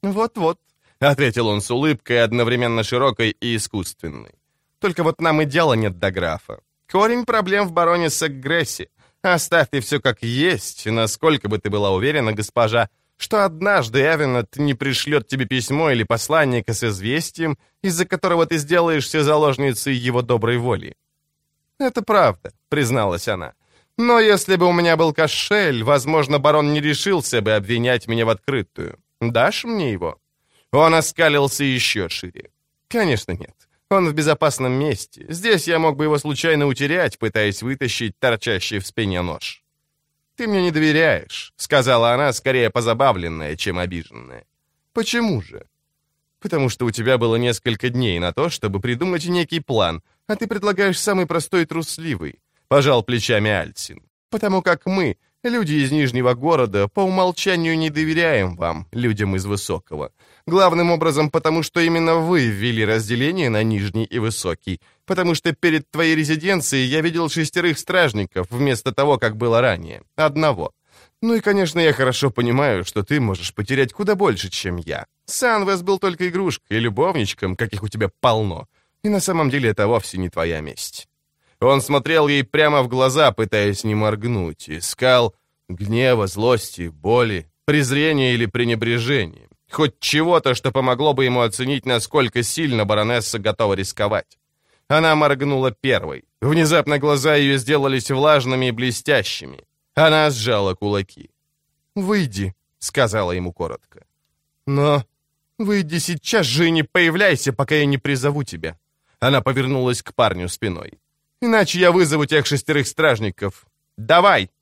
«Вот-вот», — ответил он с улыбкой, одновременно широкой и искусственной. «Только вот нам и дела нет до графа. Корень проблем в баронессе Гресси. Оставь ты все как есть, насколько бы ты была уверена, госпожа, что однажды Эвенет не пришлет тебе письмо или посланника с известием, из-за которого ты сделаешься заложницей его доброй воли». «Это правда», — призналась она. «Но если бы у меня был кошель, возможно, барон не решился бы обвинять меня в открытую. Дашь мне его?» Он оскалился еще шире. «Конечно нет. Он в безопасном месте. Здесь я мог бы его случайно утерять, пытаясь вытащить торчащий в спине нож». «Ты мне не доверяешь», — сказала она, скорее позабавленная, чем обиженная. «Почему же?» «Потому что у тебя было несколько дней на то, чтобы придумать некий план, а ты предлагаешь самый простой и трусливый», — пожал плечами Альсин. «Потому как мы, люди из Нижнего города, по умолчанию не доверяем вам, людям из Высокого. Главным образом потому, что именно вы ввели разделение на Нижний и Высокий, потому что перед твоей резиденцией я видел 6 стражников вместо того, как было ранее, 1. Ну и, конечно, я хорошо понимаю, что ты можешь потерять куда больше, чем я. Санвес был только игрушкой и любовничком, каких у тебя полно, и на самом деле это вовсе не твоя месть». Он смотрел ей прямо в глаза, пытаясь не моргнуть, искал гнева, злости, боли, презрения или пренебрежения. Хоть чего-то, что помогло бы ему оценить, насколько сильно баронесса готова рисковать. Она моргнула первой. Внезапно глаза ее сделались влажными и блестящими. Она сжала кулаки. «Выйди», — сказала ему коротко. «Но выйди сейчас же и не появляйся, пока я не призову тебя». Она повернулась к парню спиной. «Иначе я вызову тех 6 стражников. Давай!»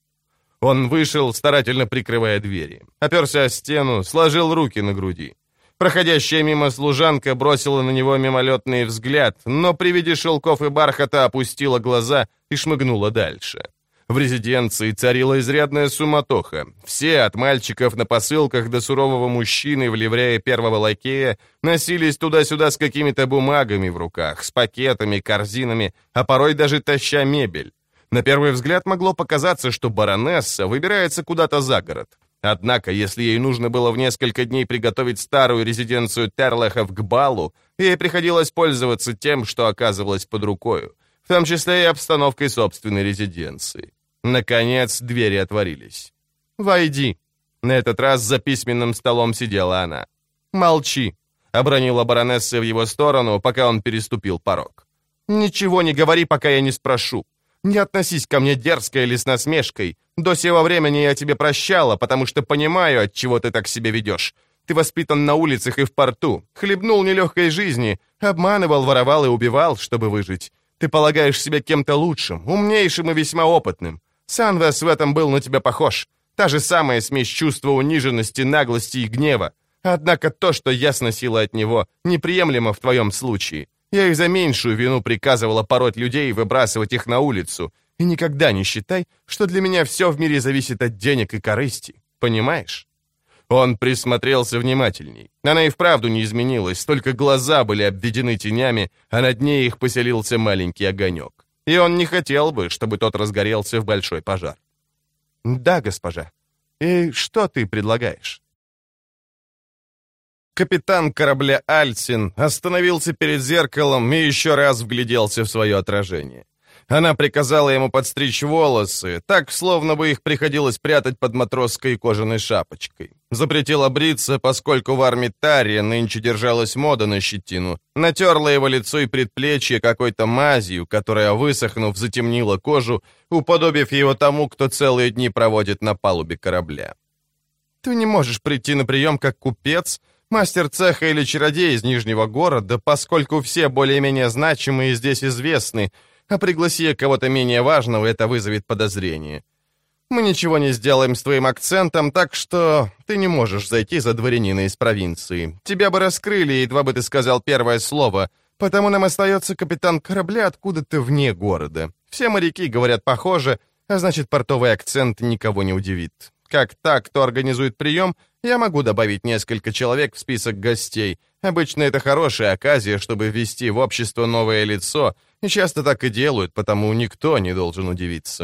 Он вышел, старательно прикрывая двери. Оперся о стену, сложил руки на груди. Проходящая мимо служанка бросила на него мимолетный взгляд, но при виде шелков и бархата опустила глаза и шмыгнула дальше. В резиденции царила изрядная суматоха. Все, от мальчиков на посылках до сурового мужчины в ливрее первого лакея, носились туда-сюда с какими-то бумагами в руках, с пакетами, корзинами, а порой даже таща мебель. На первый взгляд могло показаться, что баронесса выбирается куда-то за город. Однако, если ей нужно было в несколько дней приготовить старую резиденцию Терлехов к балу, ей приходилось пользоваться тем, что оказывалось под рукою, в том числе и обстановкой собственной резиденции. Наконец, двери отворились. «Войди». На этот раз за письменным столом сидела она. «Молчи», — обронила баронесса в его сторону, пока он переступил порог. «Ничего не говори, пока я не спрошу. Не относись ко мне дерзко или с насмешкой. До сего времени я тебе прощала, потому что понимаю, от чего ты так себя ведешь. Ты воспитан на улицах и в порту, хлебнул нелегкой жизни, обманывал, воровал и убивал, чтобы выжить. Ты полагаешь себя кем-то лучшим, умнейшим и весьма опытным. Санвес в этом был на тебя похож. Та же самая смесь чувства униженности, наглости и гнева. Однако то, что я сносила от него, неприемлемо в твоем случае. Я и за меньшую вину приказывала пороть людей и выбрасывать их на улицу. И никогда не считай, что для меня все в мире зависит от денег и корысти. Понимаешь?» Он присмотрелся внимательней. Она и вправду не изменилась, только глаза были обведены тенями, а на дне их поселился маленький огонек. И он не хотел бы, чтобы тот разгорелся в большой пожар. «Да, госпожа. И что ты предлагаешь?» Капитан корабля «Альсин» остановился перед зеркалом и еще раз вгляделся в свое отражение. Она приказала ему подстричь волосы, так, словно бы их приходилось прятать под матросской кожаной шапочкой. Запретила бриться, поскольку в Армитаре нынче держалась мода на щетину. Натерла его лицо и предплечье какой-то мазью, которая, высохнув, затемнила кожу, уподобив его тому, кто целые дни проводит на палубе корабля. «Ты не можешь прийти на прием как купец, мастер цеха или чародей из Нижнего города, поскольку все более-менее значимые здесь известны, а пригласи кого-то менее важного, это вызовет подозрение. Мы ничего не сделаем с твоим акцентом, так что ты не можешь зайти за дворянина из провинции. Тебя бы раскрыли, едва бы ты сказал первое слово, потому нам остается капитан корабля откуда-то вне города. Все моряки говорят похоже, а значит, портовый акцент никого не удивит. Как так, кто организует прием, я могу добавить несколько человек в список гостей. Обычно это хорошая оказия, чтобы ввести в общество новое лицо, и часто так и делают, потому никто не должен удивиться.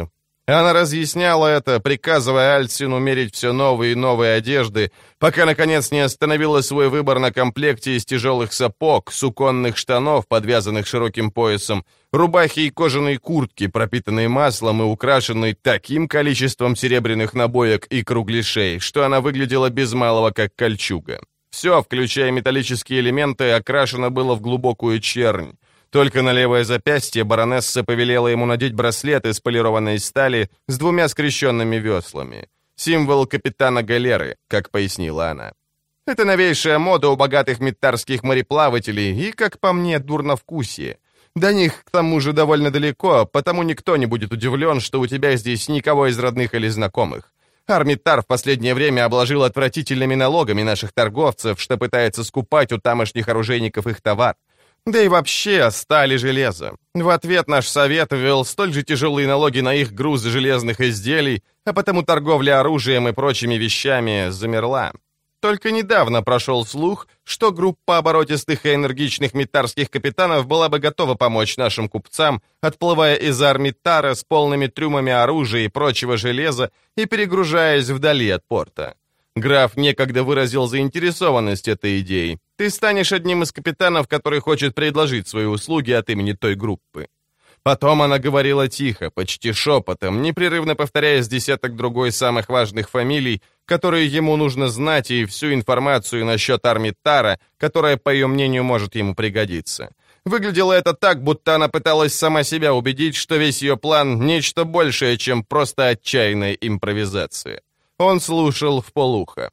Она разъясняла это, приказывая Альсину мерить все новые и новые одежды, пока, наконец, не остановила свой выбор на комплекте из тяжелых сапог, суконных штанов, подвязанных широким поясом, рубахи и кожаной куртки, пропитанной маслом и украшенной таким количеством серебряных набоек и кругляшей, что она выглядела без малого как кольчуга. Все, включая металлические элементы, окрашено было в глубокую чернь. Только на левое запястье баронесса повелела ему надеть браслет из полированной стали с 2 скрещенными веслами. Символ капитана галеры, как пояснила она. Это новейшая мода у богатых миттарских мореплавателей и, как по мне, дурновкусие. До них, к тому же, довольно далеко, потому никто не будет удивлен, что у тебя здесь никого из родных или знакомых. Армитар в последнее время обложил отвратительными налогами наших торговцев, что пытается скупать у тамошних оружейников их товар. Да и вообще, сталь и железо. В ответ наш совет ввел столь же тяжелые налоги на их грузы железных изделий, а потому торговля оружием и прочими вещами замерла. Только недавно прошел слух, что группа оборотистых и энергичных миттарских капитанов была бы готова помочь нашим купцам, отплывая из Армитара с полными трюмами оружия и прочего железа и перегружаясь вдали от порта. Граф некогда выразил заинтересованность этой идеей. Ты станешь одним из капитанов, который хочет предложить свои услуги от имени той группы. Потом она говорила тихо, почти шепотом, непрерывно повторяя с десяток другой самых важных фамилий, которые ему нужно знать, и всю информацию насчет Армитара, которая, по ее мнению, может ему пригодиться. Выглядело это так, будто она пыталась сама себя убедить, что весь ее план — нечто большее, чем просто отчаянная импровизация. Он слушал вполуха.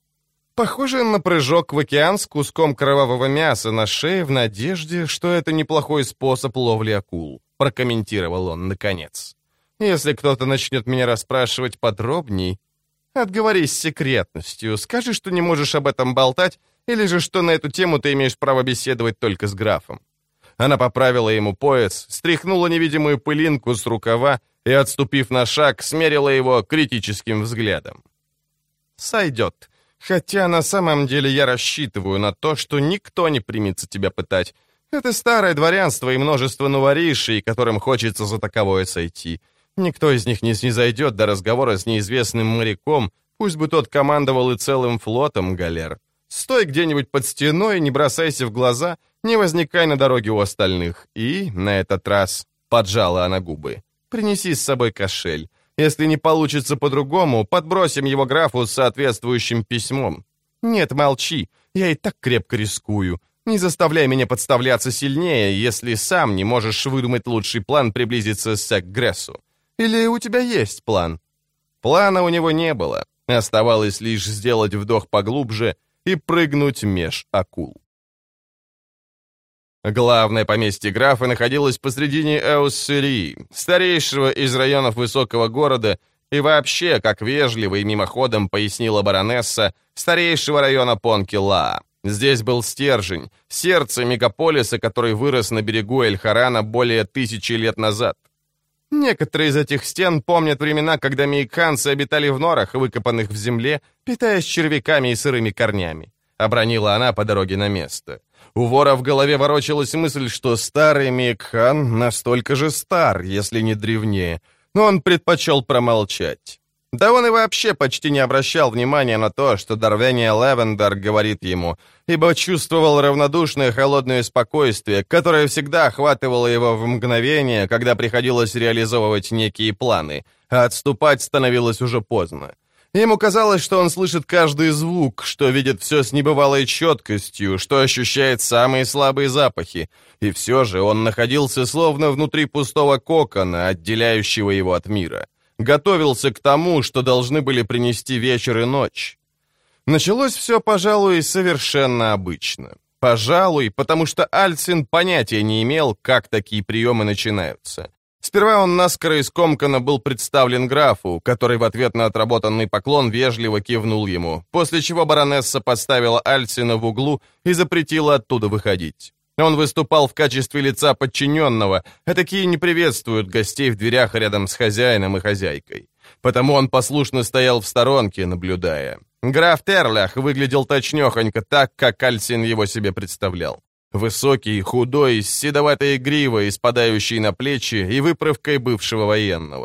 Похоже на прыжок в океан с куском кровавого мяса на шее в надежде, что это неплохой способ ловли акул, прокомментировал он наконец. Если кто-то начнет меня расспрашивать подробней, отговорись с секретностью, скажи, что не можешь об этом болтать, или же что на эту тему ты имеешь право беседовать только с графом. Она поправила ему пояс, стряхнула невидимую пылинку с рукава и, отступив на шаг, смерила его критическим взглядом. «Сойдет. Хотя на самом деле я рассчитываю на то, что никто не примется тебя пытать. Это старое дворянство и множество новоришей, которым хочется за таковое сойти. Никто из них не снизойдет до разговора с неизвестным моряком, пусть бы тот командовал и целым флотом галер. Стой где-нибудь под стеной, не бросайся в глаза, не возникай на дороге у остальных. И на этот раз поджала она губы. Принеси с собой кошель. Если не получится по-другому, подбросим его графу с соответствующим письмом. Нет, молчи, я и так крепко рискую. Не заставляй меня подставляться сильнее, если сам не можешь выдумать лучший план приблизиться к Грессу. Или у тебя есть план?» Плана у него не было. Оставалось лишь сделать вдох поглубже и прыгнуть меж акул. Главное поместье графа находилось посредине Эуссерии, старейшего из районов высокого города, и вообще, как вежливо и мимоходом пояснила баронесса, старейшего района Понкилаа. Здесь был стержень, сердце мегаполиса, который вырос на берегу Эль-Харана более 1000 лет назад. Некоторые из этих стен помнят времена, когда мейкханцы обитали в норах, выкопанных в земле, питаясь червяками и сырыми корнями. Обронила она по дороге на место. У вора в голове ворочалась мысль, что старый Мейкхан настолько же стар, если не древнее, но он предпочел промолчать. Да он и вообще почти не обращал внимания на то, что Дарвения Левендер говорит ему, ибо чувствовал равнодушное холодное спокойствие, которое всегда охватывало его в мгновение, когда приходилось реализовывать некие планы, а отступать становилось уже поздно. Ему казалось, что он слышит каждый звук, что видит все с небывалой четкостью, что ощущает самые слабые запахи, и все же он находился словно внутри пустого кокона, отделяющего его от мира. Готовился к тому, что должны были принести вечер и ночь. Началось все, пожалуй, совершенно обычно. Пожалуй, потому что Альцин понятия не имел, как такие приемы начинаются. Сперва он наскоро и скомканно был представлен графу, который в ответ на отработанный поклон вежливо кивнул ему, после чего баронесса поставила Альцина в углу и запретила оттуда выходить. Он выступал в качестве лица подчиненного, а такие не приветствуют гостей в дверях рядом с хозяином и хозяйкой. Потому он послушно стоял в сторонке, наблюдая. Граф Терлях выглядел точнёхонько так, как Альцин его себе представлял. Высокий, худой, с седоватой гривой, спадающей на плечи и выправкой бывшего военного.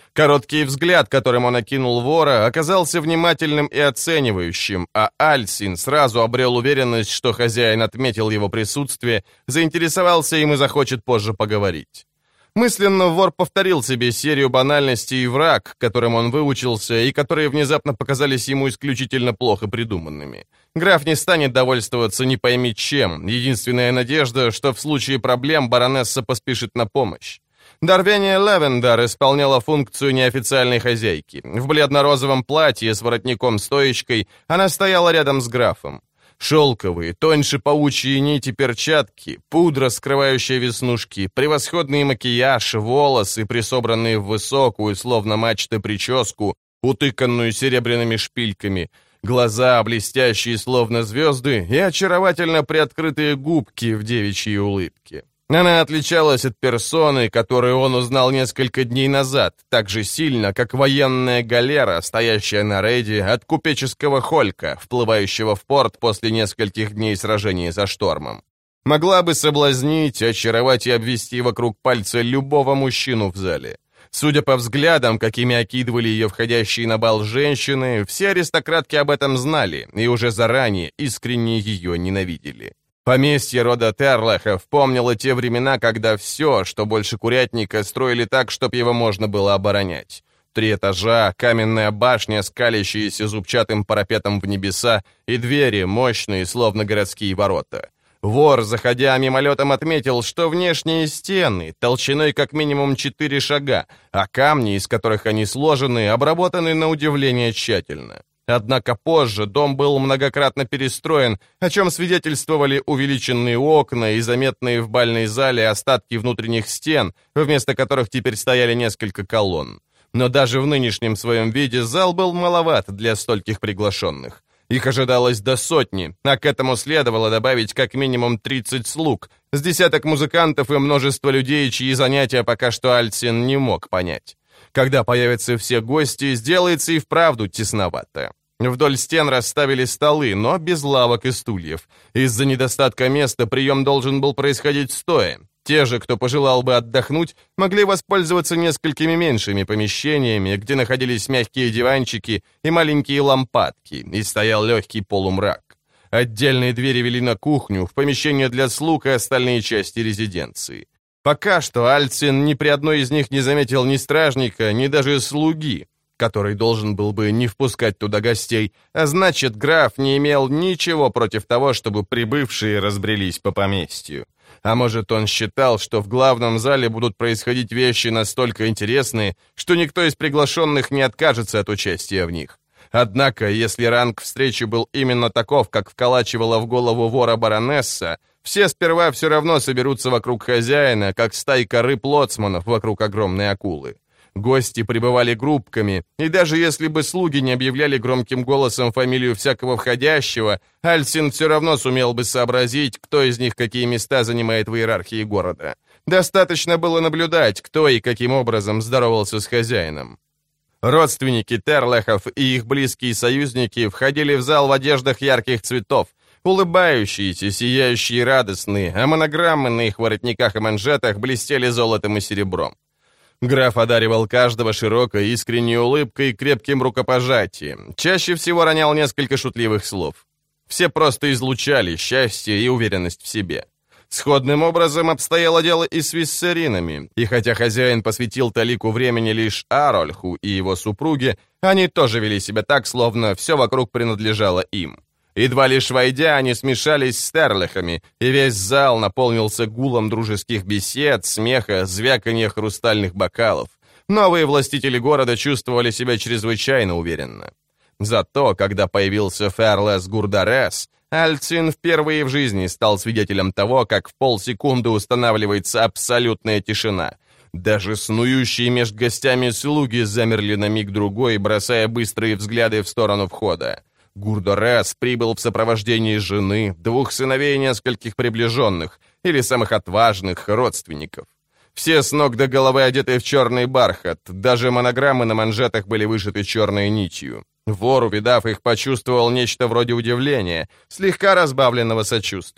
Короткий взгляд, которым он окинул вора, оказался внимательным и оценивающим, а Альсин сразу обрел уверенность, что хозяин отметил его присутствие, заинтересовался им и захочет позже поговорить. Мысленно вор повторил себе серию банальностей и враг, которым он выучился и которые внезапно показались ему исключительно плохо придуманными. Граф не станет довольствоваться не пойми чем. Единственная надежда, что в случае проблем баронесса поспешит на помощь. Дарвения Левендар исполняла функцию неофициальной хозяйки. В бледно-розовом платье с воротником-стоечкой она стояла рядом с графом. Шелковые, тоньше паучьи нити перчатки, пудра, скрывающая веснушки, превосходный макияж, волосы, присобранные в высокую, словно мачта, прическу, утыканную серебряными шпильками, глаза, блестящие, словно звезды, и очаровательно приоткрытые губки в девичьей улыбке. Она отличалась от персоны, которую он узнал несколько дней назад, так же сильно, как военная галера, стоящая на рейде от купеческого холька, вплывающего в порт после нескольких дней сражения за штормом. Могла бы соблазнить, очаровать и обвести вокруг пальца любого мужчину в зале. Судя по взглядам, какими окидывали ее входящие на бал женщины, все аристократки об этом знали и уже заранее искренне ее ненавидели. Поместье рода Терлахов помнило те времена, когда все, что больше курятника, строили так, чтобы его можно было оборонять. 3 этажа, каменная башня, скалящаяся зубчатым парапетом в небеса, и двери, мощные, словно городские ворота. Вор, заходя мимолетом, отметил, что внешние стены толщиной как минимум 4 шага, а камни, из которых они сложены, обработаны на удивление тщательно. Однако позже дом был многократно перестроен, о чем свидетельствовали увеличенные окна и заметные в бальной зале остатки внутренних стен, вместо которых теперь стояли несколько колонн. Но даже в нынешнем своем виде зал был маловат для стольких приглашенных. Их ожидалось до 100, а к этому следовало добавить как минимум 30 слуг, с десяток музыкантов и множество людей, чьи занятия пока что Альсин не мог понять. Когда появятся все гости, сделается и вправду тесновато. Вдоль стен расставили столы, но без лавок и стульев. Из-за недостатка места прием должен был происходить стоя. Те же, кто пожелал бы отдохнуть, могли воспользоваться несколькими меньшими помещениями, где находились мягкие диванчики и маленькие лампадки, и стоял легкий полумрак. Отдельные двери вели на кухню, в помещение для слуг и остальные части резиденции. Пока что Альцин ни при одной из них не заметил ни стражника, ни даже слуги, который должен был бы не впускать туда гостей, а значит, граф не имел ничего против того, чтобы прибывшие разбрелись по поместью. А может, он считал, что в главном зале будут происходить вещи настолько интересные, что никто из приглашенных не откажется от участия в них. Однако, если ранг встречи был именно таков, как вколачивала в голову вора баронесса, все сперва все равно соберутся вокруг хозяина, как стайка рыб-лоцманов вокруг огромной акулы. Гости прибывали группками, и даже если бы слуги не объявляли громким голосом фамилию всякого входящего, Альсин все равно сумел бы сообразить, кто из них какие места занимает в иерархии города. Достаточно было наблюдать, кто и каким образом здоровался с хозяином. Родственники Терлахов и их близкие союзники входили в зал в одеждах ярких цветов, улыбающиеся, сияющие и радостные, а монограммы на их воротниках и манжетах блестели золотом и серебром. Граф одаривал каждого широкой, искренней улыбкой и крепким рукопожатием. Чаще всего ронял несколько шутливых слов. Все просто излучали счастье и уверенность в себе. Сходным образом обстояло дело и с виссеринами, и хотя хозяин посвятил талику времени лишь Арольху и его супруге, они тоже вели себя так, словно все вокруг принадлежало им. Едва лишь войдя, они смешались с Терлахами, и весь зал наполнился гулом дружеских бесед, смеха, звяканья хрустальных бокалов. Новые властители города чувствовали себя чрезвычайно уверенно. Зато, когда появился Ферлес Гурдарес, Альцин впервые в жизни стал свидетелем того, как в полсекунды устанавливается абсолютная тишина. Даже снующие меж гостями слуги замерли на миг-другой, бросая быстрые взгляды в сторону входа. Гурдарес прибыл в сопровождении жены, 2 сыновей и нескольких приближенных, или самых отважных родственников. Все с ног до головы одеты в черный бархат, даже монограммы на манжетах были вышиты черной нитью. Вор, увидав их, почувствовал нечто вроде удивления, слегка разбавленного сочувствием.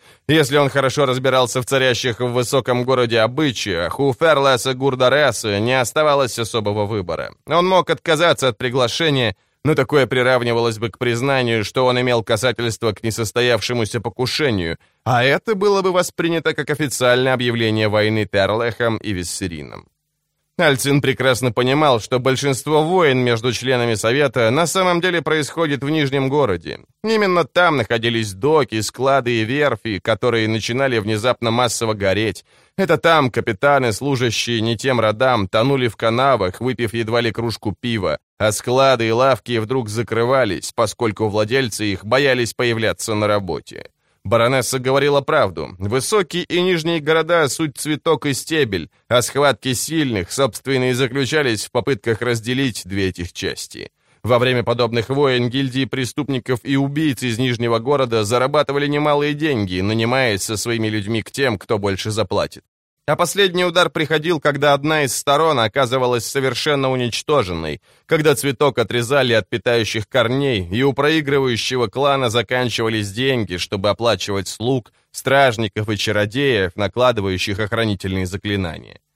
Если он хорошо разбирался в царящих в высоком городе обычаях, у Ферлеса Гурдареса не оставалось особого выбора. Он мог отказаться от приглашения, но такое приравнивалось бы к признанию, что он имел касательство к несостоявшемуся покушению, а это было бы воспринято как официальное объявление войны Терлехом и Виссеринам. Альцин прекрасно понимал, что большинство войн между членами Совета на самом деле происходит в Нижнем городе. Именно там находились доки, склады и верфи, которые начинали внезапно массово гореть. Это там капитаны, служащие не тем родам, тонули в канавах, выпив едва ли кружку пива, а склады и лавки вдруг закрывались, поскольку владельцы их боялись появляться на работе. Баронесса говорила правду. Высокие и нижние города — суть цветок и стебель, а схватки сильных, собственно, и заключались в попытках разделить две этих части. Во время подобных войн гильдии преступников и убийц из Нижнего города зарабатывали немалые деньги, нанимаясь со своими людьми к тем, кто больше заплатит. А последний удар приходил, когда одна из сторон оказывалась совершенно уничтоженной, когда цветок отрезали от питающих корней, и у проигрывающего клана заканчивались деньги, чтобы оплачивать слуг, стражников и чародеев, накладывающих охранительные заклинания.